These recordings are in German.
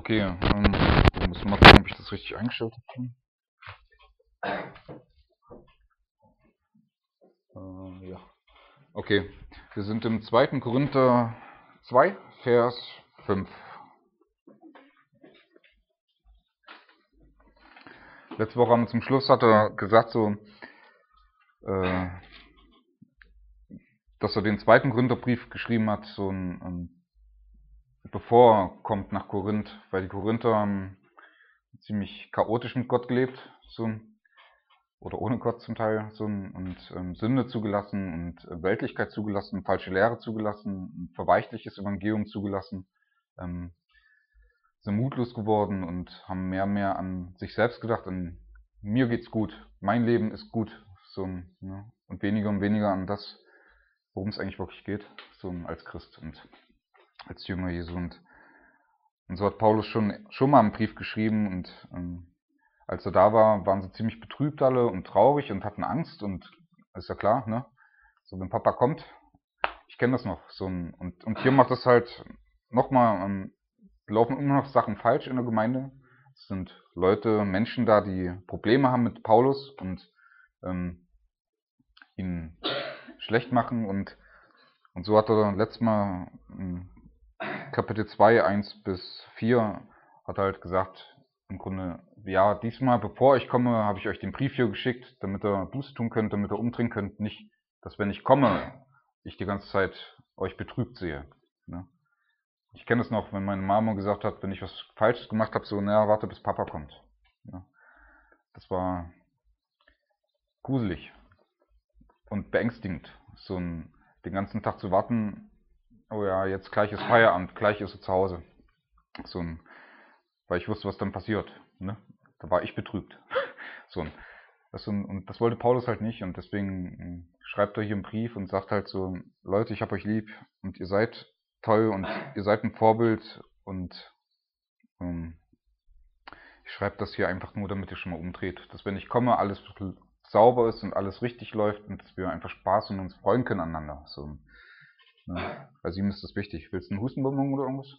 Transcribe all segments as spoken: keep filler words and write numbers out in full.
Okay, ähm, wir müssen mal gucken, ob ich das richtig eingestellt habe. Äh, ja. Okay, wir sind im zweiten Korinther zwei, Vers fünf. Letzte Woche haben wir zum Schluss hat er gesagt, so, äh, dass er den zweiten Korintherbrief geschrieben hat, so ein, ein, bevor er kommt nach Korinth, weil die Korinther haben ziemlich chaotisch mit Gott gelebt, so, oder ohne Gott zum Teil, so, und ähm, Sünde zugelassen und äh, Weltlichkeit zugelassen, falsche Lehre zugelassen, ein verweichliches Evangelium zugelassen, ähm, sind mutlos geworden und haben mehr und mehr an sich selbst gedacht, an mir geht's gut, mein Leben ist gut, so, ne? Und weniger und weniger an das, worum es eigentlich wirklich geht, so als Christ und als Jünger Jesu. Und, und so hat Paulus schon, schon mal einen Brief geschrieben und ähm, als er da war, waren sie ziemlich betrübt alle und traurig und hatten Angst und ist ja klar, ne? So, wenn Papa kommt, ich kenne das noch, so ein, und, und hier macht das halt nochmal, ähm, laufen immer noch Sachen falsch in der Gemeinde. Es sind Leute, Menschen da, die Probleme haben mit Paulus und ähm, ihn schlecht machen und, und so hat er letztes Mal in Kapitel zwei, eins bis vier hat er halt gesagt, im Grunde, ja, diesmal, bevor ich komme, habe ich euch den Brief hier geschickt, damit ihr Buße tun könnt, damit ihr umdrehen könnt, nicht, dass wenn ich komme, ich die ganze Zeit euch betrübt sehe. Ne? Ich kenne es noch, wenn meine Mama gesagt hat, wenn ich was Falsches gemacht habe, so, naja, warte, bis Papa kommt. Ne? Das war gruselig und beängstigend, so ein, den ganzen Tag zu warten, oh ja, jetzt gleich ist Feierabend, gleich ist er zu Hause. So ein, weil ich wusste, was dann passiert. Ne? Da war ich betrübt. so ein, das, und das wollte Paulus halt nicht und deswegen schreibt er hier einen Brief und sagt halt so, Leute, ich hab euch lieb und ihr seid toll und ihr seid ein Vorbild und ähm, ich schreibe das hier einfach nur, damit ihr schon mal umdreht, dass wenn ich komme, alles sauber ist und alles richtig läuft und dass wir einfach Spaß und uns freuen können aneinander. So, ne? Also ihm ist das wichtig. Willst du einen Hustenbonbon oder irgendwas?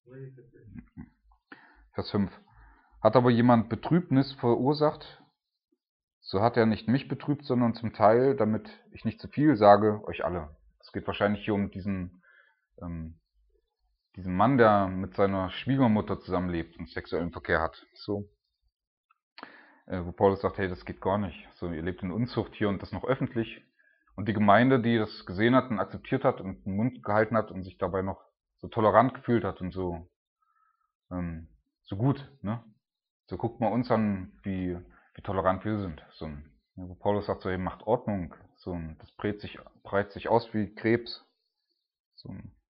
Vers fünf. Hat aber jemand Betrübnis verursacht, so hat er nicht mich betrübt, sondern zum Teil, damit ich nicht zu viel sage, euch alle. Es geht wahrscheinlich hier um diesen, ähm, diesen Mann, der mit seiner Schwiegermutter zusammenlebt und sexuellen Verkehr hat. So, äh, wo Paulus sagt, hey, das geht gar nicht. So, ihr lebt in Unzucht hier und das noch öffentlich. Und die Gemeinde, die das gesehen hat und akzeptiert hat und den Mund gehalten hat und sich dabei noch so tolerant gefühlt hat und so, ähm, so gut, ne? So, guckt mal uns an, wie, wie tolerant wir sind. So, wo Paulus sagt, so, hey, macht Ordnung. So, das breitet sich, breitet sich aus wie Krebs. So.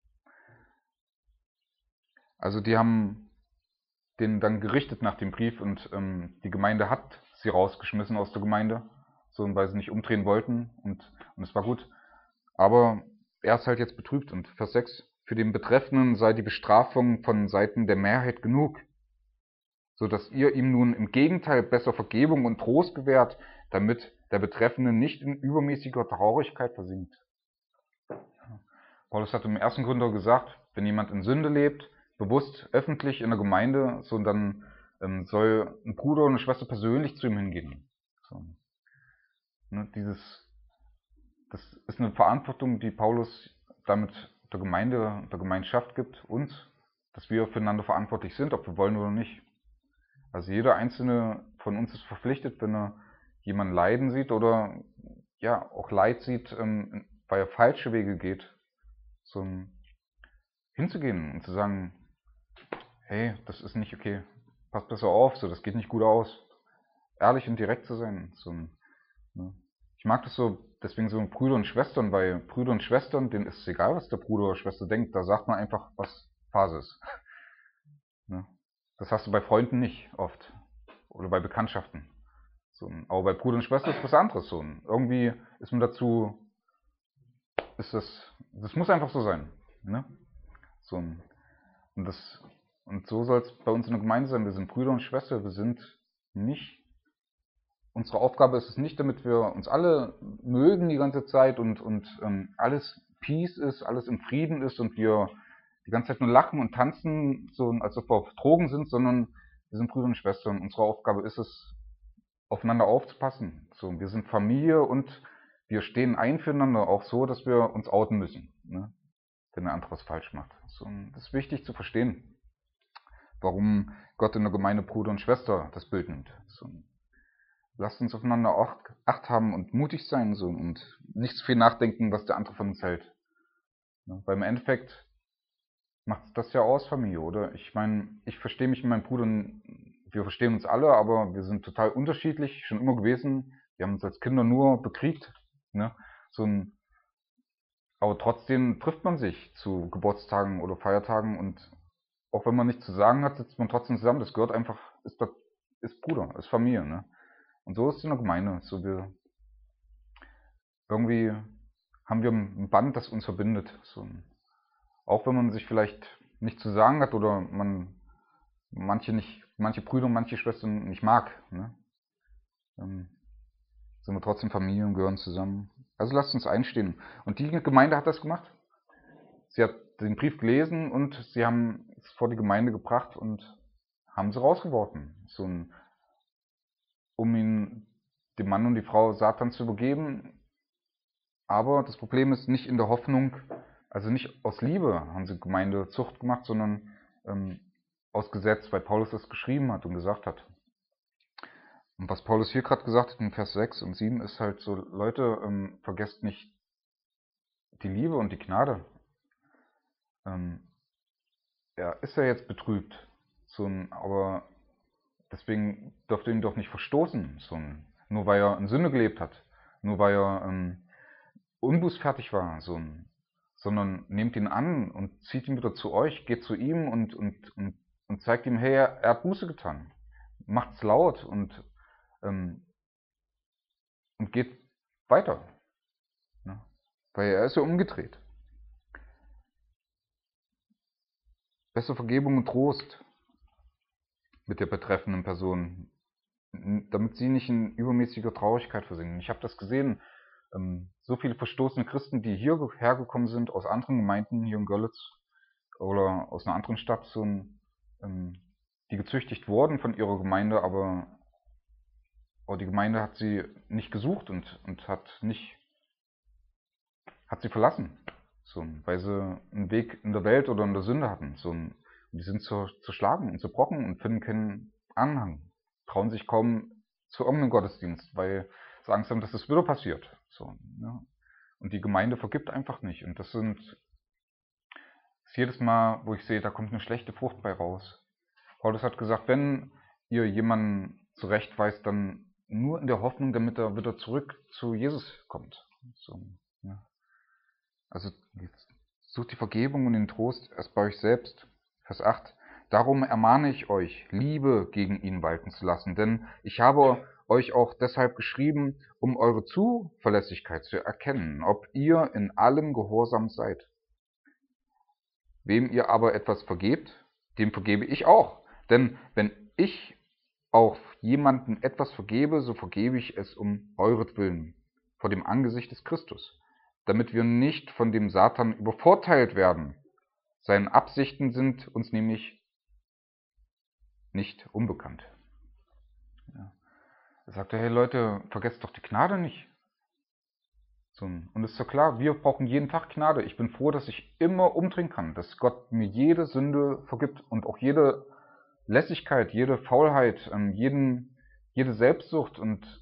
Also die haben den dann gerichtet nach dem Brief und ähm, die Gemeinde hat sie rausgeschmissen aus der Gemeinde, so, weil sie nicht umdrehen wollten und, und es war gut. Aber er ist halt jetzt betrübt und Vers sechs, für den Betreffenden sei die Bestrafung von Seiten der Mehrheit genug, so dass ihr ihm nun im Gegenteil besser Vergebung und Trost gewährt, damit der Betreffende nicht in übermäßiger Traurigkeit versinkt. Paulus hat im ersten Korinther gesagt, wenn jemand in Sünde lebt, bewusst öffentlich in der Gemeinde, so dann ähm, soll ein Bruder oder eine Schwester persönlich zu ihm hingehen. So, ne, dieses, das ist eine Verantwortung, die Paulus damit der Gemeinde, der Gemeinschaft gibt, uns, dass wir füreinander verantwortlich sind, ob wir wollen oder nicht. Also jeder einzelne von uns ist verpflichtet, wenn er jemanden leiden sieht oder ja auch Leid sieht, ähm, weil er falsche Wege geht, so hinzugehen und zu sagen, hey, das ist nicht okay, passt besser auf, so, das geht nicht gut aus. Ehrlich und direkt zu sein. So, ne? Ich mag das so, deswegen so Brüder und Schwestern, weil Brüder und Schwestern, denen ist es egal, was der Bruder oder Schwester denkt, da sagt man einfach, was Phase ist. Ne? Das hast du bei Freunden nicht oft. Oder bei Bekanntschaften. So, aber bei Bruder und Schwester ist was anderes. So. Irgendwie ist man dazu, ist das, das muss einfach so sein. Ne? So, und, das, und so soll es bei uns in der Gemeinde sein. Wir sind Brüder und Schwester, wir sind nicht, unsere Aufgabe ist es nicht, damit wir uns alle mögen die ganze Zeit und, und ähm, alles Peace ist, alles im Frieden ist und wir die ganze Zeit nur lachen und tanzen, so als ob wir auf Drogen sind, sondern wir sind Brüder und Schwestern. Unsere Aufgabe ist es, aufeinander aufzupassen. So, wir sind Familie und wir stehen ein füreinander, auch so, dass wir uns outen müssen, ne? Wenn der andere was falsch macht. So, das ist wichtig zu verstehen, warum Gott in der Gemeinde Bruder und Schwester das Bild nimmt. So, lasst uns aufeinander Acht, Acht haben und mutig sein, so, und nicht zu viel nachdenken, was der andere von uns hält. Ne? Weil im Endeffekt macht das ja aus, Familie, oder? Ich meine, ich verstehe mich mit meinem Bruder, wir verstehen uns alle, aber wir sind total unterschiedlich, schon immer gewesen. Wir haben uns als Kinder nur bekriegt, ne? So ein, aber trotzdem trifft man sich zu Geburtstagen oder Feiertagen und auch wenn man nichts zu sagen hat, sitzt man trotzdem zusammen. Das gehört einfach, ist, das, ist Bruder, ist Familie, ne? Und so ist es in der Gemeinde. So wir, irgendwie haben wir ein Band, das uns verbindet. So, auch wenn man sich vielleicht nicht zu sagen hat oder man manche nicht, manche Brüder und manche Schwestern nicht mag, ne? Dann sind wir trotzdem Familie und gehören zusammen. Also lasst uns einstehen. Und die Gemeinde hat das gemacht. Sie hat den Brief gelesen und sie haben es vor die Gemeinde gebracht und haben sie rausgeworfen. So ein, um ihn, dem Mann und die Frau Satan zu übergeben. Aber das Problem ist nicht in der Hoffnung, also nicht aus Liebe haben sie Gemeindezucht gemacht, sondern ähm, aus Gesetz, weil Paulus das geschrieben hat und gesagt hat. Und was Paulus hier gerade gesagt hat in Vers sechs und sieben ist halt so, Leute, ähm, vergesst nicht die Liebe und die Gnade. Ähm, er ist ja jetzt betrübt, so ein, aber deswegen dürft ihr ihn doch nicht verstoßen, so ein, nur weil er in Sünde gelebt hat, nur weil er ähm, unbußfertig war, so ein, sondern nehmt ihn an und zieht ihn wieder zu euch, geht zu ihm und, und, und, und zeigt ihm, hey, er, er hat Buße getan. Macht's laut und ähm, und geht weiter. Ne? Weil er ist ja umgedreht. Bessere Vergebung und Trost mit der betreffenden Person, damit sie nicht in übermäßiger Traurigkeit versinken. Ich habe das gesehen, ähm, so viele verstoßene Christen, die hierher gekommen sind, aus anderen Gemeinden hier in Görlitz oder aus einer anderen Stadt, so ein, ähm, die gezüchtigt wurden von ihrer Gemeinde, aber, aber die Gemeinde hat sie nicht gesucht und, und hat nicht hat sie verlassen, so, weil sie einen Weg in der Welt oder in der Sünde hatten. So, und die sind zerschlagen und zerbrochen und finden keinen Anhang, trauen sich kaum zu irgendeinem Gottesdienst, weil sie Angst haben, dass das wieder passiert. So, ja. Und die Gemeinde vergibt einfach nicht. Und das sind das ist jedes Mal, wo ich sehe, da kommt eine schlechte Frucht bei raus. Paulus hat gesagt, wenn ihr jemanden zurechtweist, dann nur in der Hoffnung, damit er wieder zurück zu Jesus kommt. So, ja. Also sucht die Vergebung und den Trost erst bei euch selbst. Vers acht. Darum ermahne ich euch, Liebe gegen ihn walten zu lassen, denn ich habe euch auch deshalb geschrieben, um eure Zuverlässigkeit zu erkennen, ob ihr in allem gehorsam seid. Wem ihr aber etwas vergebt, dem vergebe ich auch. Denn wenn ich auch jemandem etwas vergebe, so vergebe ich es um euretwillen, vor dem Angesicht des Christus, damit wir nicht von dem Satan übervorteilt werden. Seine Absichten sind uns nämlich nicht unbekannt. Ja. Er sagte, hey Leute, vergesst doch die Gnade nicht. So, und es ist so klar, wir brauchen jeden Tag Gnade. Ich bin froh, dass ich immer umdrehen kann, dass Gott mir jede Sünde vergibt und auch jede Lässigkeit, jede Faulheit, jeden, jede Selbstsucht und,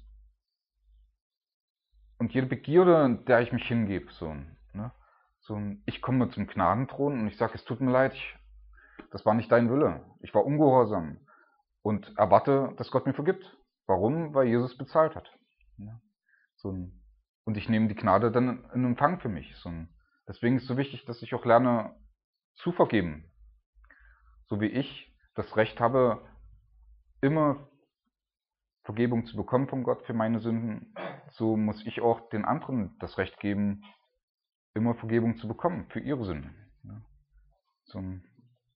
und jede Begierde, in der ich mich hingebe. So, ne? So, ich komme zum Gnadenthron und ich sage, es tut mir leid, ich, das war nicht dein Wille. Ich war ungehorsam und erwarte, dass Gott mir vergibt. Warum? Weil Jesus bezahlt hat. Ja? So, und ich nehme die Gnade dann in Empfang für mich. So, deswegen ist es so wichtig, dass ich auch lerne zu vergeben. So wie ich das Recht habe, immer Vergebung zu bekommen von Gott für meine Sünden, so muss ich auch den anderen das Recht geben, immer Vergebung zu bekommen für ihre Sünden. So, und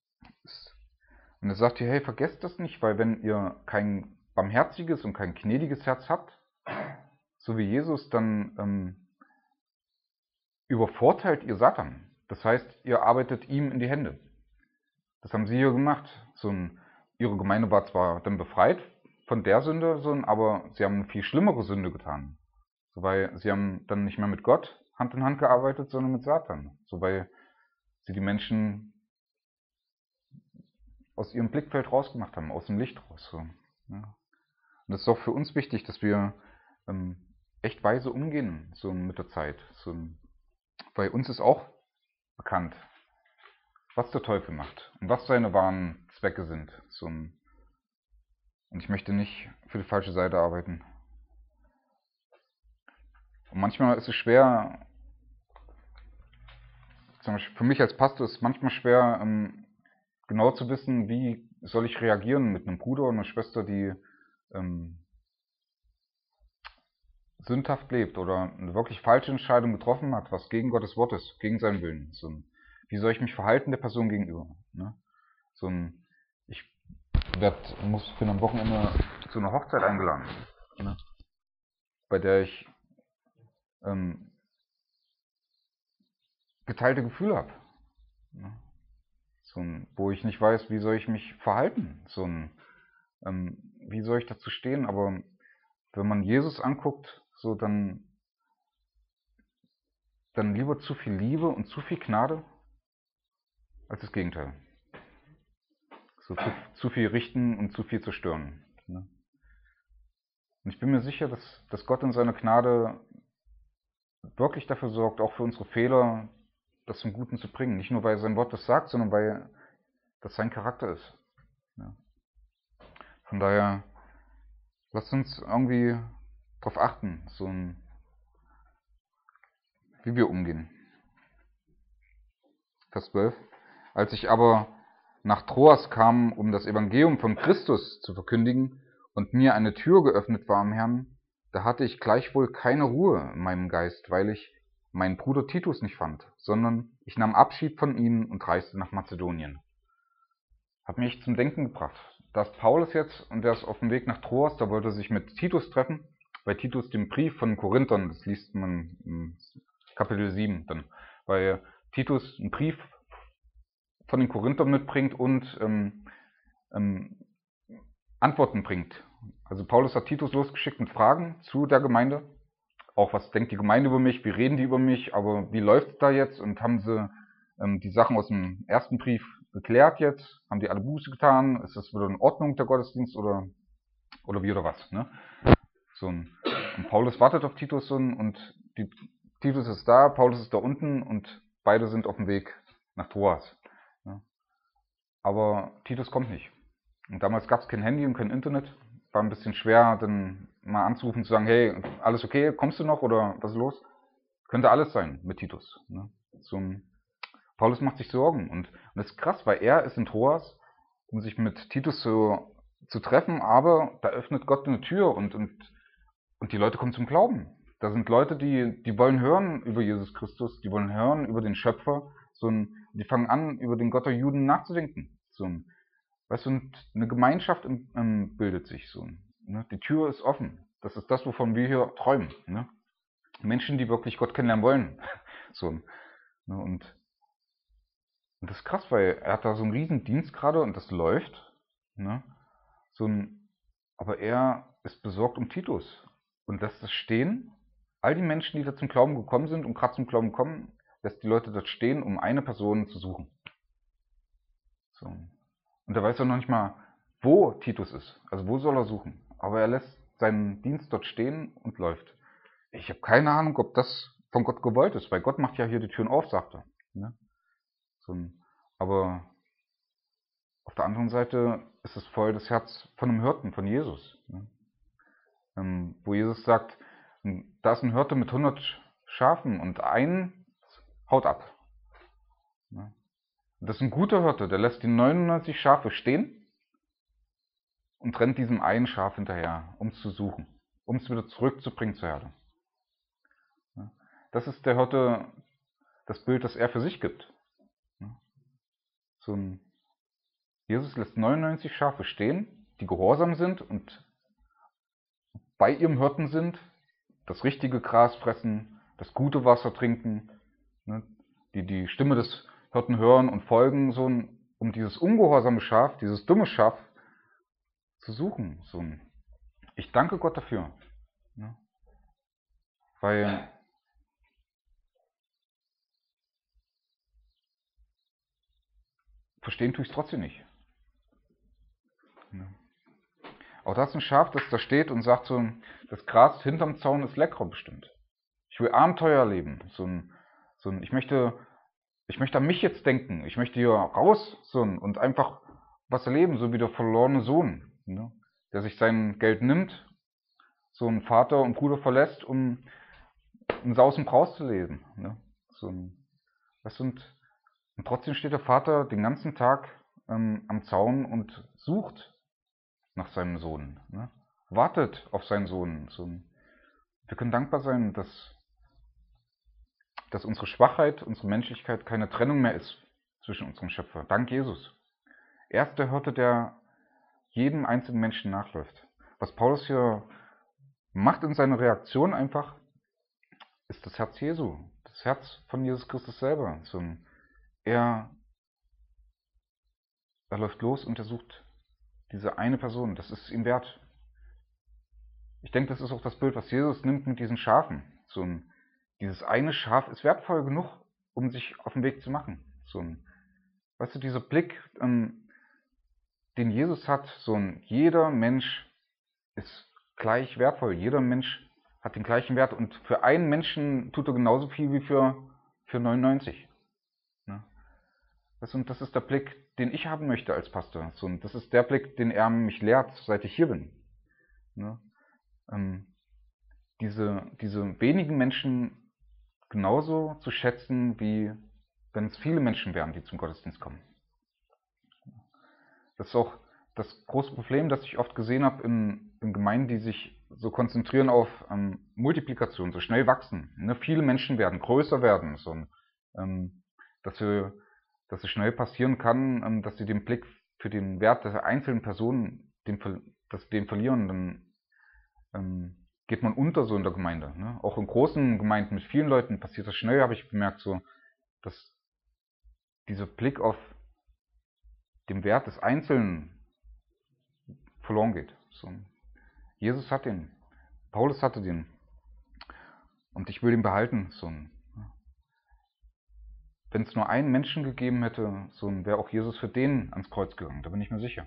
er sagt hier, hey, vergesst das nicht, weil wenn ihr kein barmherziges und kein gnädiges Herz habt, so wie Jesus, dann ähm, übervorteilt ihr Satan. Das heißt, ihr arbeitet ihm in die Hände. Das haben sie hier gemacht. So ein, ihre Gemeinde war zwar dann befreit von der Sünde, so ein, aber sie haben eine viel schlimmere Sünde getan. So, weil sie haben dann nicht mehr mit Gott Hand in Hand gearbeitet, sondern mit Satan. So, weil sie die Menschen aus ihrem Blickfeld rausgemacht haben, aus dem Licht raus. So, ja. Und das ist auch für uns wichtig, dass wir ähm, echt weise umgehen so mit der Zeit. So, bei uns ist auch bekannt, was der Teufel macht und was seine wahren Zwecke sind. So, und ich möchte nicht für die falsche Seite arbeiten. Und manchmal ist es schwer, zum Beispiel für mich als Pastor ist es manchmal schwer, ähm, genau zu wissen, wie soll ich reagieren mit einem Bruder und einer Schwester, die ähm, sündhaft lebt oder eine wirklich falsche Entscheidung getroffen hat, was gegen Gottes Wort ist, gegen seinen Willen. So ein, wie soll ich mich verhalten der Person gegenüber? Ne? So ein, ich werd, muss für ein Wochenende zu einer Hochzeit eingeladen, ne? Bei der ich ähm, geteilte Gefühle habe. Ne? So ein, wo ich nicht weiß, wie soll ich mich verhalten? So ein, ähm, wie soll ich dazu stehen? Aber wenn man Jesus anguckt, so dann, dann lieber zu viel Liebe und zu viel Gnade als das Gegenteil. So zu, zu viel richten und zu viel zerstören. Ne? Und ich bin mir sicher, dass, dass Gott in seiner Gnade wirklich dafür sorgt, auch für unsere Fehler, das zum Guten zu bringen. Nicht nur, weil sein Wort das sagt, sondern weil das sein Charakter ist. Ja. Von daher, lasst uns irgendwie darauf achten, so ein, wie wir umgehen. Vers zwölf. Als ich aber nach Troas kam, um das Evangelium von Christus zu verkündigen, und mir eine Tür geöffnet war am Herrn, da hatte ich gleichwohl keine Ruhe in meinem Geist, weil ich meinen Bruder Titus nicht fand, sondern ich nahm Abschied von ihm und reiste nach Mazedonien. Hat mich zum Denken gebracht. Da ist Paulus jetzt und der ist auf dem Weg nach Troas, da wollte er sich mit Titus treffen, bei Titus dem Brief von Korinthern, das liest man im Kapitel sieben dann, weil Titus einen Brief von den Korinthern mitbringt und ähm, ähm, Antworten bringt. Also Paulus hat Titus losgeschickt mit Fragen zu der Gemeinde. Auch was denkt die Gemeinde über mich, wie reden die über mich, aber wie läuft es da jetzt? Und haben sie ähm, die Sachen aus dem ersten Brief geklärt jetzt? Haben die alle Buße getan? Ist das wieder in Ordnung, der Gottesdienst, oder, oder wie oder was? Ne? So ein, und Paulus wartet auf Titus und die, Titus ist da, Paulus ist da unten und beide sind auf dem Weg nach Troas. Ne? Aber Titus kommt nicht. Und damals gab es kein Handy und kein Internet. War ein bisschen schwer, dann mal anzurufen und zu sagen, hey, alles okay, kommst du noch oder was ist los? Könnte alles sein mit Titus. Ne? So ein, Paulus macht sich Sorgen. Und, und das ist krass, weil er ist in Troas, um sich mit Titus zu, zu treffen, aber da öffnet Gott eine Tür und, und, und die Leute kommen zum Glauben. Da sind Leute, die, die wollen hören über Jesus Christus, die wollen hören über den Schöpfer, so ein, die fangen an, über den Gott der Juden nachzudenken. So ein, weißt du, eine Gemeinschaft im, ähm, bildet sich so. Ne? Die Tür ist offen. Das ist das, wovon wir hier träumen. Ne? Menschen, die wirklich Gott kennenlernen wollen. So. Ne? Und, und das ist krass, weil er hat da so einen riesen Dienst gerade und das läuft. Ne? So ein, aber er ist besorgt um Titus und lässt das stehen. All die Menschen, die da zum Glauben gekommen sind und gerade zum Glauben kommen, lässt die Leute dort stehen, um eine Person zu suchen. So. Und er weiß auch noch nicht mal, wo Titus ist. Also wo soll er suchen. Aber er lässt seinen Dienst dort stehen und läuft. Ich habe keine Ahnung, ob das von Gott gewollt ist, weil Gott macht ja hier die Türen auf, sagt er. Ne? So ein, aber auf der anderen Seite ist es voll das Herz von einem Hirten, von Jesus. Ne? Ähm, wo Jesus sagt, da ist ein Hirte mit hundert Schafen und ein haut ab. Ne? Das ist ein guter Hirte, der lässt die neunundneunzig Schafe stehen und rennt diesem einen Schaf hinterher, um es zu suchen, um es wieder zurückzubringen zur Herde. Das ist der Hirte, das Bild, das er für sich gibt. So ein Jesus lässt neunundneunzig Schafe stehen, die gehorsam sind und bei ihrem Hirten sind, das richtige Gras fressen, das gute Wasser trinken, die die Stimme des Hirten hören und folgen, so ein, um dieses ungehorsame Schaf, dieses dumme Schaf zu suchen. So ein, ich danke Gott dafür, ne? Weil verstehen tue ich es trotzdem nicht. Ne? Auch das ist ein Schaf, das da steht und sagt so, das Gras hinterm Zaun ist leckerer bestimmt. Ich will Abenteuer erleben. So ein, so ein, ich möchte, ich möchte an mich jetzt denken. Ich möchte hier raus so ein, und einfach was erleben, so wie der verlorene Sohn, ne? Der sich sein Geld nimmt, so ein Vater und Bruder verlässt, um einen Saus und Braus zu leben. Ne? So ein, das sind, und trotzdem steht der Vater den ganzen Tag ähm, am Zaun und sucht nach seinem Sohn, ne? Wartet auf seinen Sohn. So ein, wir können dankbar sein, dass, dass unsere Schwachheit, unsere Menschlichkeit keine Trennung mehr ist zwischen unserem Schöpfer. Dank Jesus. Er ist der Hirte, der jedem einzelnen Menschen nachläuft. Was Paulus hier macht in seiner Reaktion einfach, ist das Herz Jesu. Das Herz von Jesus Christus selber. So ein, er, er läuft los und er sucht diese eine Person. Das ist ihm wert. Ich denke, das ist auch das Bild, was Jesus nimmt mit diesen Schafen. So ein, dieses eine Schaf ist wertvoll genug, um sich auf den Weg zu machen. So ein, weißt du, dieser Blick, ähm, den Jesus hat, so ein, jeder Mensch ist gleich wertvoll. Jeder Mensch hat den gleichen Wert und für einen Menschen tut er genauso viel wie für, für neunundneunzig. Ne? Das, und das ist der Blick, den ich haben möchte als Pastor. So, und das ist der Blick, den er mich lehrt, seit ich hier bin. Ne? Ähm, diese, diese wenigen Menschen genauso zu schätzen, wie wenn es viele Menschen wären, die zum Gottesdienst kommen. Das ist auch das große Problem, das ich oft gesehen habe in, in Gemeinden, die sich so konzentrieren auf ähm, Multiplikation, so schnell wachsen. Ne? Viele Menschen werden, größer werden, so, ähm, dass, wir, dass es schnell passieren kann, ähm, dass sie den Blick für den Wert der einzelnen Personen, den, dass sie den verlieren, dann ähm, geht man unter so in der Gemeinde. Ne? Auch in großen Gemeinden mit vielen Leuten passiert das schnell, habe ich bemerkt, so, dass dieser Blick auf den Wert des Einzelnen verloren geht. So. Jesus hat den, Paulus hatte den und ich will den behalten. So. Wenn es nur einen Menschen gegeben hätte, so wäre auch Jesus für den ans Kreuz gegangen, da bin ich mir sicher.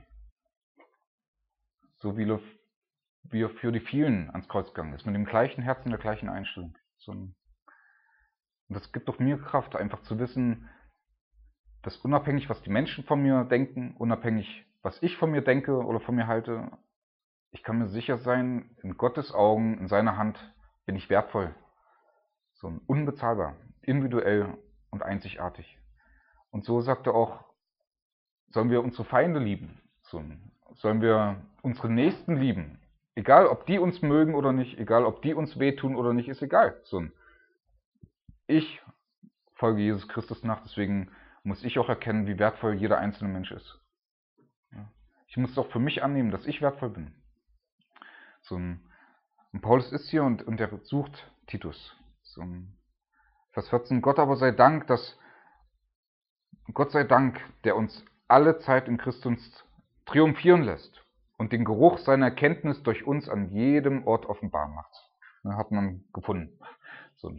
So wie er, wie er für die vielen ans Kreuz gegangen ist, mit dem gleichen Herzen, der gleichen Einstellung. So. Und das gibt doch mir Kraft, einfach zu wissen, dass unabhängig, was die Menschen von mir denken, unabhängig, was ich von mir denke oder von mir halte, ich kann mir sicher sein, in Gottes Augen, in seiner Hand bin ich wertvoll. So unbezahlbar, individuell und einzigartig. Und so sagt er auch, sollen wir unsere Feinde lieben. So, sollen wir unsere Nächsten lieben. Egal, ob die uns mögen oder nicht, egal, ob die uns wehtun oder nicht, ist egal. So, ich folge Jesus Christus nach, deswegen muss ich auch erkennen, wie wertvoll jeder einzelne Mensch ist. Ich muss es auch für mich annehmen, dass ich wertvoll bin. So, und Paulus ist hier und, und er sucht Titus. So, Vers vierzehn, Gott aber sei Dank, dass Gott sei Dank, der uns alle Zeit in Christus triumphieren lässt und den Geruch seiner Erkenntnis durch uns an jedem Ort offenbar macht. Das hat man gefunden. So.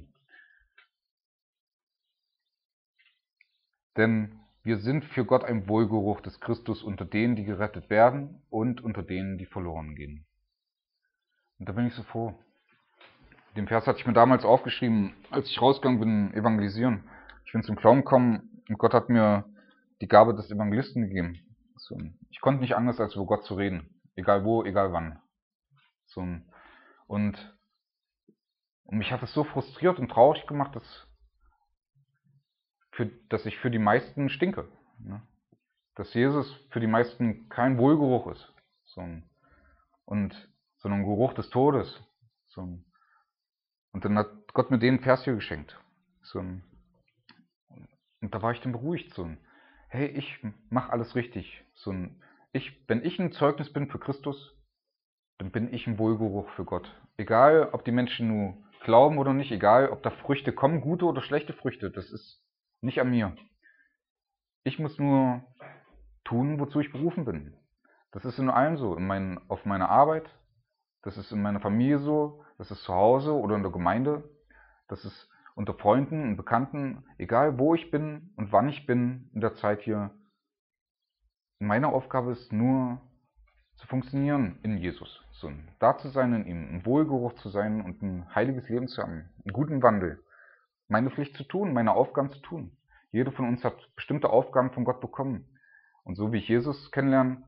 Denn wir sind für Gott ein Wohlgeruch des Christus unter denen, die gerettet werden und unter denen, die verloren gehen. Und da bin ich so froh. Den Vers hatte ich mir damals aufgeschrieben, als ich rausgegangen bin, evangelisieren. Ich bin zum Glauben gekommen und Gott hat mir die Gabe des Evangelisten gegeben. So, ich konnte nicht anders, als über Gott zu reden. Egal wo, egal wann. So, und, und mich hat es so frustriert und traurig gemacht, dass, für, dass ich für die meisten stinke. Ne? Dass Jesus für die meisten kein Wohlgeruch ist. So, und, sondern ein Geruch des Todes. So, und dann hat Gott mir den Vers hier geschenkt. So, und da war ich dann beruhigt. So, hey, ich mache alles richtig. So, ich, wenn ich ein Zeugnis bin für Christus, dann bin ich ein Wohlgeruch für Gott. Egal, ob die Menschen nur glauben oder nicht, egal, ob da Früchte kommen, gute oder schlechte Früchte, das ist nicht an mir. Ich muss nur tun, wozu ich berufen bin. Das ist in allem so, in mein, auf meiner Arbeit, das ist in meiner Familie so, das ist zu Hause oder in der Gemeinde, das ist unter Freunden und Bekannten, egal wo ich bin und wann ich bin in der Zeit hier. Meine Aufgabe ist nur zu funktionieren in Jesus, so, da zu sein in ihm, ein Wohlgeruch zu sein und ein heiliges Leben zu haben, einen guten Wandel, meine Pflicht zu tun, meine Aufgaben zu tun. Jeder von uns hat bestimmte Aufgaben von Gott bekommen. Und so wie ich Jesus kennenlerne,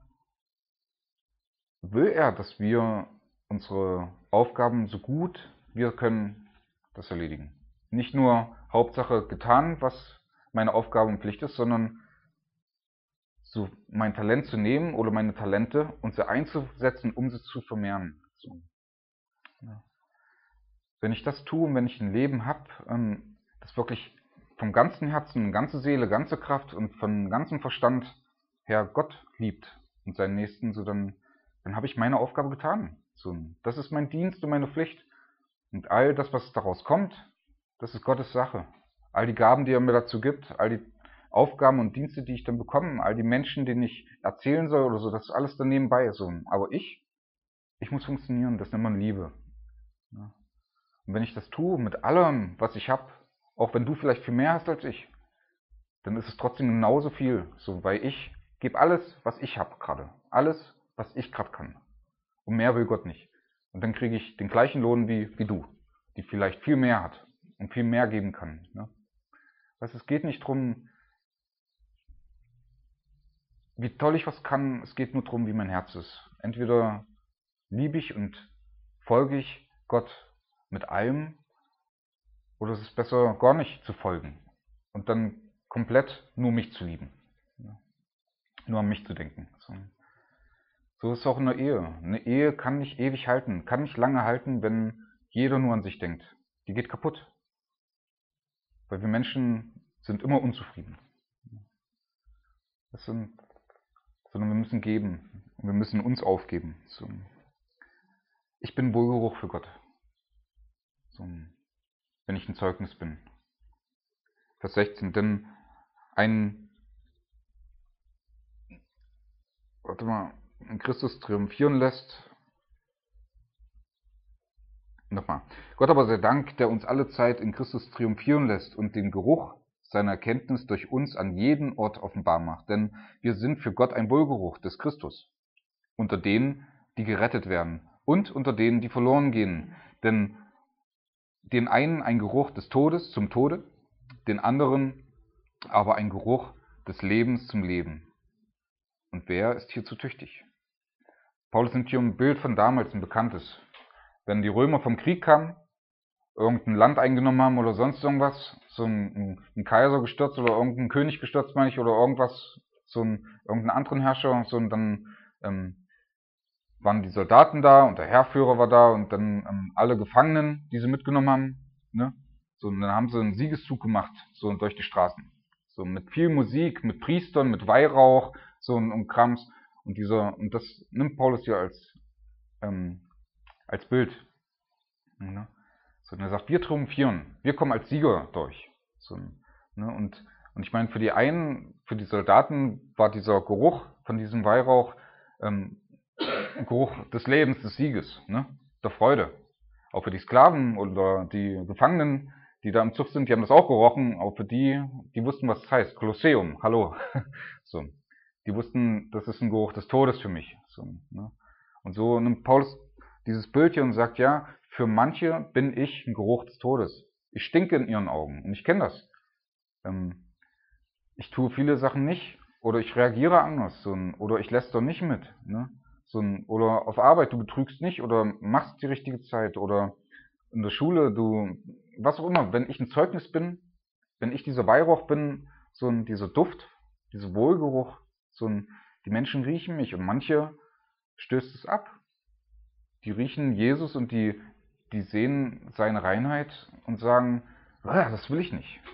will er, dass wir unsere Aufgaben so gut wir können das erledigen. Nicht nur Hauptsache getan, was meine Aufgabe und Pflicht ist, sondern so mein Talent zu nehmen oder meine Talente und sie einzusetzen, um sie zu vermehren. So. Ja. Wenn ich das tue und wenn ich ein Leben habe, ähm, das wirklich vom ganzen Herzen, ganze Seele, ganze Kraft und von ganzem Verstand her Gott liebt und seinen Nächsten, so dann, dann habe ich meine Aufgabe getan. So, das ist mein Dienst und meine Pflicht. Und all das, was daraus kommt, das ist Gottes Sache. All die Gaben, die er mir dazu gibt, all die Aufgaben und Dienste, die ich dann bekomme, all die Menschen, denen ich erzählen soll oder so, das ist alles dann nebenbei. So. Aber ich, ich muss funktionieren, das nennt man Liebe. Ja. Und wenn ich das tue mit allem, was ich habe, auch wenn du vielleicht viel mehr hast als ich, dann ist es trotzdem genauso viel, so, weil ich gebe alles, was ich habe gerade, alles, was ich gerade kann. Und mehr will Gott nicht. Und dann kriege ich den gleichen Lohn wie, wie du, die vielleicht viel mehr hat und viel mehr geben kann. Ne? Also es geht nicht darum, wie toll ich was kann, es geht nur darum, wie mein Herz ist. Entweder liebe ich und folge ich Gott mit allem, oder es ist besser, gar nicht zu folgen und dann komplett nur mich zu lieben. Ja. Nur an mich zu denken. So. So ist es auch in der Ehe. Eine Ehe kann nicht ewig halten, kann nicht lange halten, wenn jeder nur an sich denkt. Die geht kaputt. Weil wir Menschen sind immer unzufrieden. Das sind, sondern wir müssen geben. Und wir müssen uns aufgeben. So. Ich bin Wohlgeruch für Gott. So. Wenn ich ein Zeugnis bin. Vers sechzehn. Denn ein, warte mal, in Christus triumphieren lässt. Nochmal. Gott aber sei Dank, der uns alle Zeit in Christus triumphieren lässt und den Geruch seiner Erkenntnis durch uns an jeden Ort offenbar macht. Denn wir sind für Gott ein Wohlgeruch des Christus, unter denen, die gerettet werden und unter denen, die verloren gehen. Denn den einen ein Geruch des Todes zum Tode, den anderen aber ein Geruch des Lebens zum Leben. Und wer ist hierzu tüchtig? Paulus nimmt hier ein Bild von damals, ein bekanntes. Wenn die Römer vom Krieg kamen, irgendein Land eingenommen haben oder sonst irgendwas, so ein, ein Kaiser gestürzt oder irgendein König gestürzt, meine ich, oder irgendwas, so ein, irgendeinen anderen Herrscher, so, und dann ähm, waren die Soldaten da und der Heerführer war da und dann ähm, alle Gefangenen, die sie mitgenommen haben, ne? So, und dann haben sie einen Siegeszug gemacht, so durch die Straßen. So mit viel Musik, mit Priestern, mit Weihrauch, so und, und Krams. Und dieser, und das nimmt Paulus hier als, ähm, als Bild. Ne? So, und er sagt, wir triumphieren, wir kommen als Sieger durch. So, ne? und, und ich meine, für die einen, für die Soldaten war dieser Geruch von diesem Weihrauch ähm, Geruch des Lebens, des Sieges, ne? Der Freude. Auch für die Sklaven oder die Gefangenen, die da im Zug sind, die haben das auch gerochen, auch für die, die wussten, was es heißt. Kolosseum, hallo. So. Die wussten, das ist ein Geruch des Todes für mich. So, ne? Und so nimmt Paulus dieses Bild hier und sagt, ja, für manche bin ich ein Geruch des Todes. Ich stinke in ihren Augen und ich kenne das. Ähm, ich tue viele Sachen nicht oder ich reagiere anders so, oder ich lässt doch nicht mit. Ne? So, oder auf Arbeit, du betrügst nicht oder machst die richtige Zeit oder in der Schule, du, was auch immer, wenn ich ein Zeugnis bin, wenn ich dieser Weihrauch bin, so ein, dieser Duft, dieser Wohlgeruch, so ein, die Menschen riechen mich und manche stößt es ab. Die riechen Jesus und die, die sehen seine Reinheit und sagen, ah, das will ich nicht.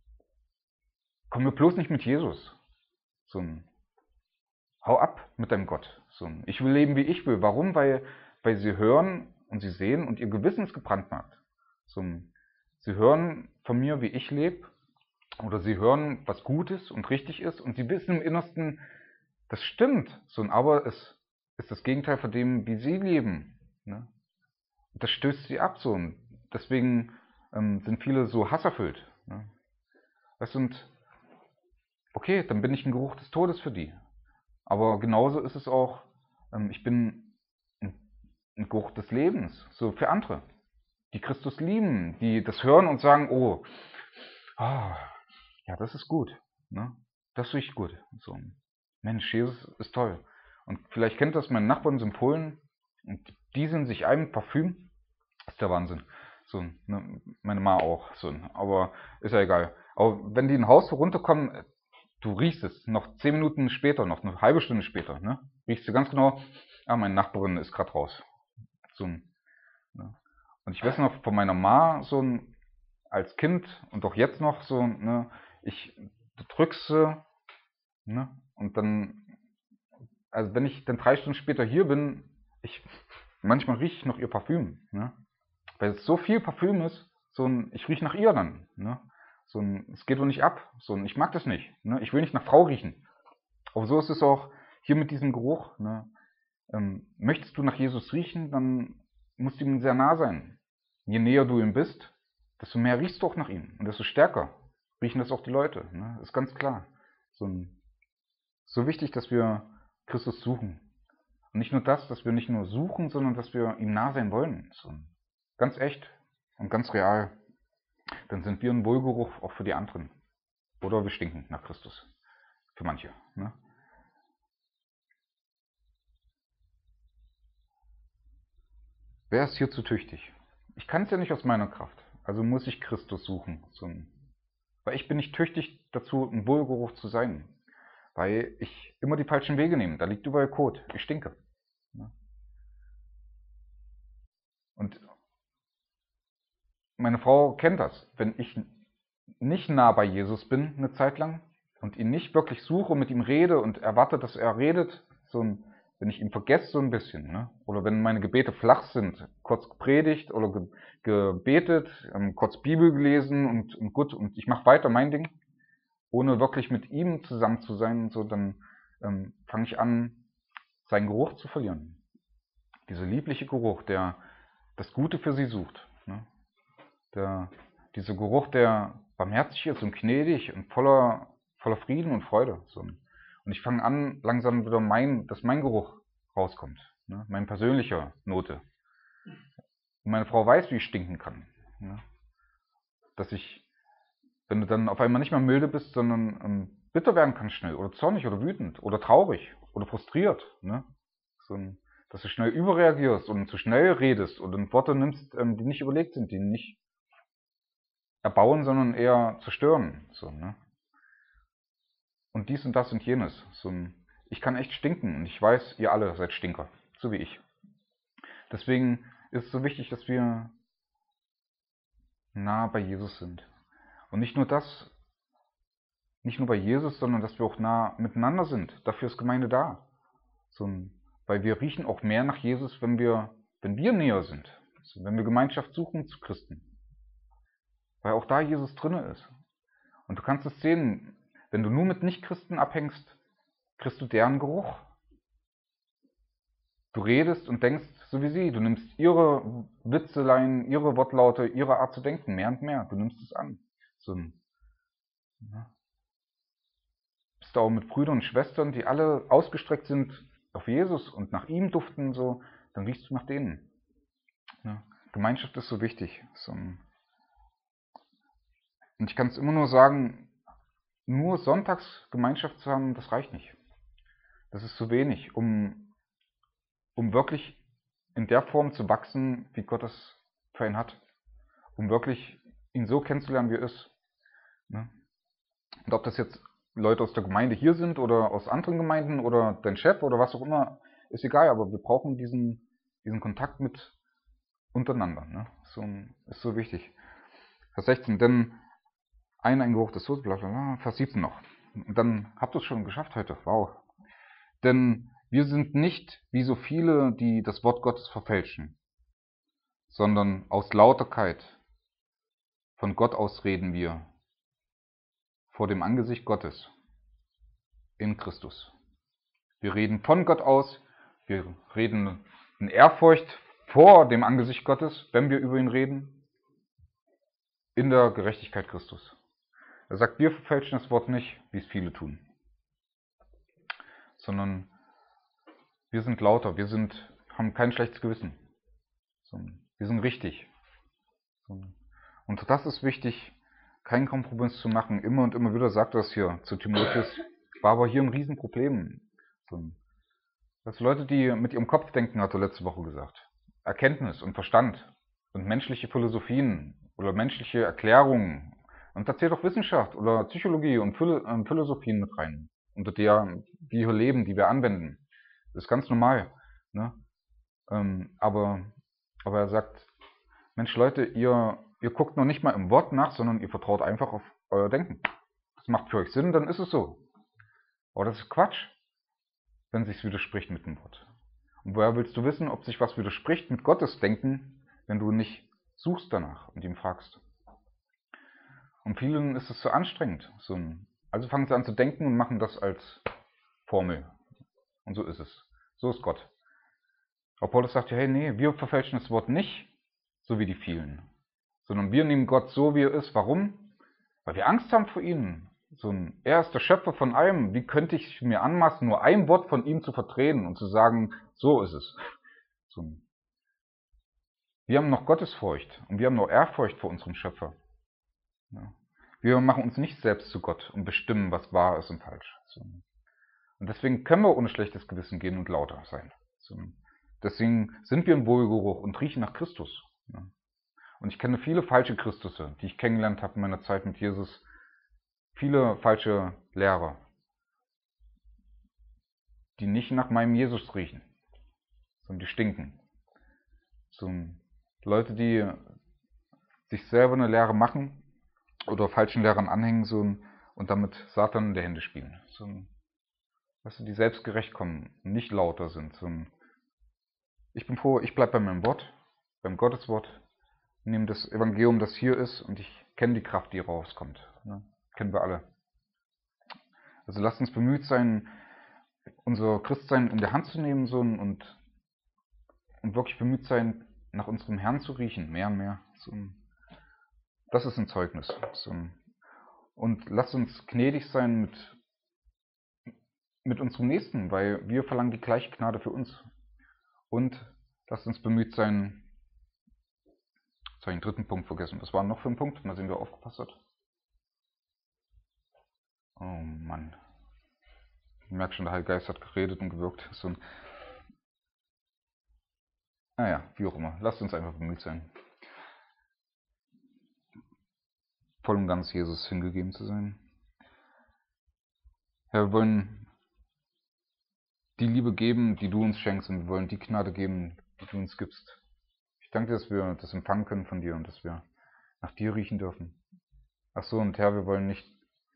Komm mir bloß nicht mit Jesus. So ein, hau ab mit deinem Gott. So ein, ich will leben, wie ich will. Warum? Weil, weil sie hören und sie sehen und ihr Gewissen ist gebrandmarkt. So ein, sie hören von mir, wie ich lebe Oder sie hören, was gut ist und richtig ist und sie wissen im Innersten, das stimmt, so, aber es ist das Gegenteil von dem, wie sie leben. Ne? Das stößt sie ab so. Und deswegen ähm, sind viele so hasserfüllt. Ne? Weißt du, und okay, dann bin ich ein Geruch des Todes für die. Aber genauso ist es auch, ähm, ich bin ein, ein Geruch des Lebens, so für andere, die Christus lieben, die das hören und sagen, oh, ah, ja, das ist gut, ne? Das riecht gut. So, Mensch, Jesus ist toll. Und vielleicht kennt das meine Nachbarn in Polen und die sind sich ein Parfüm, das ist der Wahnsinn. So, ne, meine Ma auch, so, aber ist ja egal. Aber wenn die ein Haus runterkommen, du riechst es, noch zehn Minuten später, noch eine halbe Stunde später, ne? Riechst du ganz genau, ah, meine Nachbarin ist gerade raus. So, ne? Und ich weiß noch von meiner Ma, so ein, als Kind und auch jetzt noch so, ne, ich, du drückst sie, ne, und dann, also wenn ich dann drei Stunden später hier bin, ich, manchmal rieche ich noch ihr Parfüm, ne, weil es so viel Parfüm ist, so ein, ich rieche nach ihr dann, ne, so ein, es geht doch nicht ab, so ein, ich mag das nicht, ne, ich will nicht nach Frau riechen. Aber so ist es auch hier mit diesem Geruch, ne, ähm, möchtest du nach Jesus riechen, dann musst du ihm sehr nah sein. Je näher du ihm bist, desto mehr riechst du auch nach ihm und desto stärker riechen das auch die Leute, ne? Ist ganz klar. So, ein, so wichtig, dass wir Christus suchen. Und nicht nur das, dass wir nicht nur suchen, sondern dass wir ihm nah sein wollen. So, ganz echt und ganz real. Dann sind wir ein Wohlgeruch auch für die anderen. Oder wir stinken nach Christus. Für manche. Ne? Wer ist hierzu tüchtig? Ich kann es ja nicht aus meiner Kraft. Also muss ich Christus suchen. So, weil ich bin nicht tüchtig dazu, ein Wohlgeruch zu sein. Weil ich immer die falschen Wege nehme. Da liegt überall Kot. Ich stinke. Und meine Frau kennt das. Wenn ich nicht nah bei Jesus bin eine Zeit lang und ihn nicht wirklich suche und mit ihm rede und erwarte, dass er redet, so ein, wenn ich ihn vergesse so ein bisschen, ne? Oder wenn meine Gebete flach sind, kurz gepredigt oder ge gebetet, ähm, kurz Bibel gelesen und, und gut, und ich mache weiter mein Ding, ohne wirklich mit ihm zusammen zu sein und so, dann ähm, fange ich an, seinen Geruch zu verlieren. Dieser liebliche Geruch, der das Gute für sie sucht. Ne? Der, dieser Geruch, der barmherzig ist und gnädig und voller, voller Frieden und Freude. So. Und ich fange an, langsam wieder mein, dass mein Geruch rauskommt. Ne? Mein persönlicher Note. Und meine Frau weiß, wie ich stinken kann. Ne? Dass ich, wenn du dann auf einmal nicht mehr milde bist, sondern ähm, bitter werden kannst schnell oder zornig oder wütend oder traurig oder frustriert. Ne? So, dass du schnell überreagierst und zu schnell redest oder Worte nimmst, ähm, die nicht überlegt sind, die nicht erbauen, sondern eher zerstören. So, ne? Und dies und das und jenes. So ein, ich kann echt stinken und ich weiß, ihr alle seid Stinker, so wie ich. Deswegen ist es so wichtig, dass wir nah bei Jesus sind. Und nicht nur das, nicht nur bei Jesus, sondern dass wir auch nah miteinander sind. Dafür ist Gemeinde da. So ein, weil wir riechen auch mehr nach Jesus, wenn wir, wenn wir näher sind. Also wenn wir Gemeinschaft suchen zu Christen. Weil auch da Jesus drinne ist. Und du kannst es sehen, wenn du nur mit Nichtchristen abhängst, kriegst du deren Geruch. Du redest und denkst so wie sie. Du nimmst ihre Witzeleien, ihre Wortlaute, ihre Art zu denken, mehr und mehr. Du nimmst es an. So ein, ja. Bist du auch mit Brüdern und Schwestern, die alle ausgestreckt sind auf Jesus und nach ihm duften, so, dann riechst du nach denen. Ja. Gemeinschaft ist so wichtig. So ein, und ich kann es immer nur sagen, nur sonntags Gemeinschaft zu haben, das reicht nicht. Das ist zu wenig, um, um wirklich in der Form zu wachsen, wie Gott es für ihn hat. Um wirklich ihn so kennenzulernen, wie er ist. Und ob das jetzt Leute aus der Gemeinde hier sind oder aus anderen Gemeinden oder dein Chef oder was auch immer, ist egal, aber wir brauchen diesen, diesen Kontakt mit untereinander. Ne? So, ist so wichtig. Vers sechzehn, denn ein, ein Geruch des Todes, bla bla bla, Vers siebzehn noch. Und dann habt ihr es schon geschafft heute. Wow. Denn wir sind nicht wie so viele, die das Wort Gottes verfälschen, sondern aus Lauterkeit von Gott aus reden wir, vor dem Angesicht Gottes in Christus. Wir reden von Gott aus, wir reden in Ehrfurcht vor dem Angesicht Gottes, wenn wir über ihn reden, in der Gerechtigkeit Christus. Er sagt, wir verfälschen das Wort nicht, wie es viele tun, sondern wir sind lauter, wir sind, haben kein schlechtes Gewissen, wir sind richtig. Und das ist wichtig, keinen Kompromiss zu machen. Immer und immer wieder sagt er es hier zu Timotheus, war aber hier ein Riesenproblem. Das Leute, die mit ihrem Kopf denken, hat er letzte Woche gesagt. Erkenntnis und Verstand und menschliche Philosophien oder menschliche Erklärungen. Und da zählt auch Wissenschaft oder Psychologie und Philosophien mit rein, unter der wir hier leben, die wir anwenden. Das ist ganz normal. Ne? Ähm, aber, aber er sagt, Mensch Leute, ihr, ihr guckt noch nicht mal im Wort nach, sondern ihr vertraut einfach auf euer Denken. Das macht für euch Sinn, dann ist es so. Aber das ist Quatsch, wenn sich's widerspricht mit dem Wort. Und woher willst du wissen, ob sich was widerspricht mit Gottes Denken, wenn du nicht suchst danach und ihn fragst? Und vielen ist es so anstrengend. So ein, also fangen sie an zu denken und machen das als Formel. Und so ist es. So ist Gott. Aber Paulus sagt ja, hey, nee, wir verfälschen das Wort nicht, so wie die vielen, sondern wir nehmen Gott so, wie er ist. Warum? Weil wir Angst haben vor ihm. So ein, er ist der Schöpfer von allem. Wie könnte ich mir anmaßen, nur ein Wort von ihm zu verdrehen und zu sagen, so ist es. So ein, wir haben noch Gottesfurcht und wir haben noch Ehrfurcht vor unserem Schöpfer. Ja. Wir machen uns nicht selbst zu Gott und bestimmen, was wahr ist und falsch. So. Und deswegen können wir ohne schlechtes Gewissen gehen und lauter sein. So. Deswegen sind wir im Wohlgeruch und riechen nach Christus. Ja. Und ich kenne viele falsche Christusse, die ich kennengelernt habe in meiner Zeit mit Jesus. Viele falsche Lehrer, die nicht nach meinem Jesus riechen, sondern die stinken. So Leute, die sich selber eine Lehre machen oder falschen Lehrern anhängen so, und damit Satan in die Hände spielen. So, weißt du, die selbstgerecht kommen und nicht lauter sind. So, ich bin froh, ich bleibe bei meinem Wort, beim Gotteswort, nehme das Evangelium, das hier ist, und ich kenne die Kraft, die rauskommt. Ne? Kennen wir alle. Also lasst uns bemüht sein, unser Christsein in der Hand zu nehmen so, und, und wirklich bemüht sein, nach unserem Herrn zu riechen, mehr und mehr. So, das ist ein Zeugnis. So, und lasst uns gnädig sein mit, mit unserem Nächsten, weil wir verlangen die gleiche Gnade für uns. Und lasst uns bemüht sein, jetzt habe ich den dritten Punkt vergessen. Was war noch für ein Punkt? Mal sehen, wer aufgepasst hat. Oh Mann. Ich merke schon, der Heilige Geist hat geredet und gewirkt. So ein naja, wie auch immer. Lasst uns einfach bemüht sein, voll und ganz Jesus hingegeben zu sein. Herr, wir wollen die Liebe geben, die du uns schenkst, und wir wollen die Gnade geben, die du uns gibst. Ich danke dir, dass wir das empfangen können von dir und dass wir nach dir riechen dürfen. Ach so, und Herr, wir wollen nicht,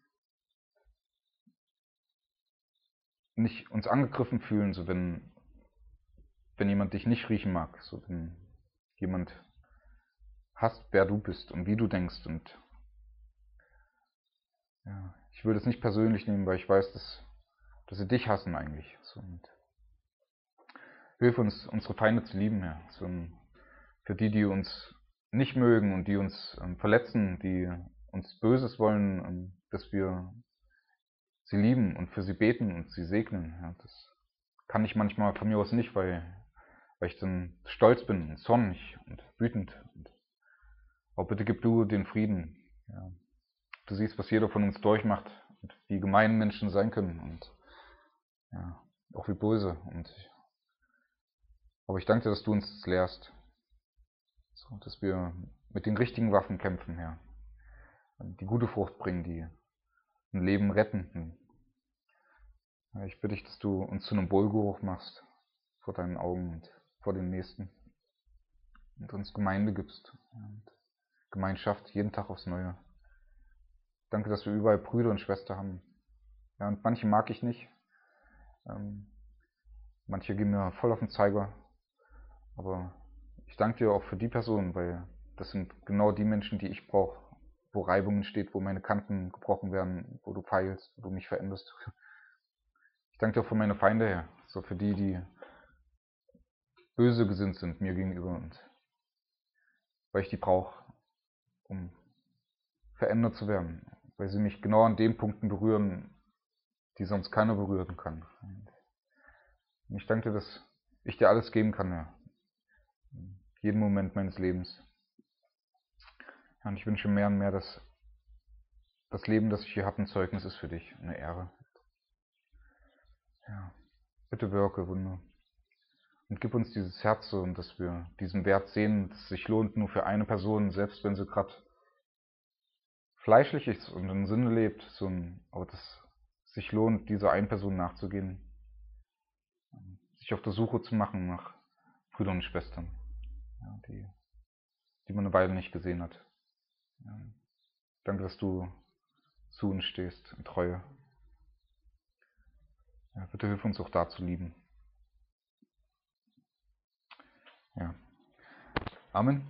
nicht uns angegriffen fühlen, so wenn, wenn jemand dich nicht riechen mag, so wenn jemand hasst, wer du bist und wie du denkst. Und ja, ich will das nicht persönlich nehmen, weil ich weiß, dass, dass sie dich hassen eigentlich. So, und hilf uns, unsere Feinde zu lieben, Herr. So, für die, die uns nicht mögen und die uns ähm, verletzen, die uns Böses wollen, ähm, dass wir sie lieben und für sie beten und sie segnen. Ja, das kann ich manchmal von mir aus nicht, weil, weil ich dann stolz bin und zornig und wütend. Und, aber bitte gib du den Frieden. Ja. Du siehst, was jeder von uns durchmacht und wie gemein Menschen sein können und ja, auch wie böse. Und, aber ich danke dir, dass du uns das lehrst, so, dass wir mit den richtigen Waffen kämpfen, Herr. Die gute Frucht bringen, die ein Leben retten. Ja, ich bitte dich, dass du uns zu einem Wohlgeruch machst vor deinen Augen und vor den Nächsten und uns Gemeinde gibst und Gemeinschaft jeden Tag aufs Neue. Danke, dass wir überall Brüder und Schwestern haben. Ja, und manche mag ich nicht. Ähm, manche gehen mir voll auf den Zeiger. Aber ich danke dir auch für die Personen, weil das sind genau die Menschen, die ich brauche. wo Reibung entsteht, wo meine Kanten gebrochen werden, wo du feilst, wo du mich veränderst. Ich danke dir auch für meine Feinde her, so für die, die böse gesinnt sind mir gegenüber und weil ich die brauche, um verändert zu werden, weil sie mich genau an den Punkten berühren, die sonst keiner berühren kann. Und ich danke dir, dass ich dir alles geben kann, ja. Jeden Moment meines Lebens. Ja, und ich wünsche mehr und mehr, dass das Leben, das ich hier habe, ein Zeugnis ist für dich, eine Ehre. Ja, bitte wirke Wunder. Und gib uns dieses Herz so, und dass wir diesen Wert sehen, dass es sich lohnt nur für eine Person, selbst wenn sie gerade fleischlich ist und im Sinne lebt, so ein, aber dass es sich lohnt, dieser einen Person nachzugehen, sich auf der Suche zu machen nach Brüdern und Schwestern, ja, die, die man eine Weile nicht gesehen hat. Ja, danke, dass du zu uns stehst in Treue. Ja, bitte hilf uns auch da zu lieben. Ja. Amen.